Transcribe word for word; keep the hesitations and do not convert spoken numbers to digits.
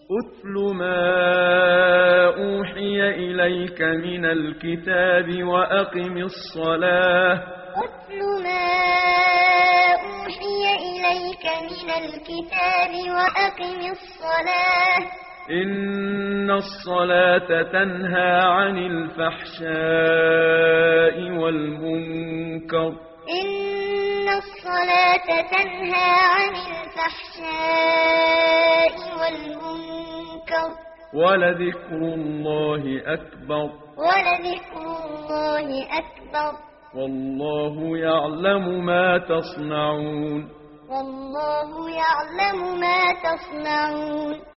أتل ما أوحي إليك من الكتاب وأقم الصلاة أتل ما أوحي إليك من الكتاب وأقم الصلاة إن الصلاة تنهى عن الفحشاء والمنكر إن الصلاة تنهى عن الفحشاء والمنكر ولذكر الله أكبر ولذكر الله أكبر والله يعلم ما تصنعون والله يعلم ما تصنعون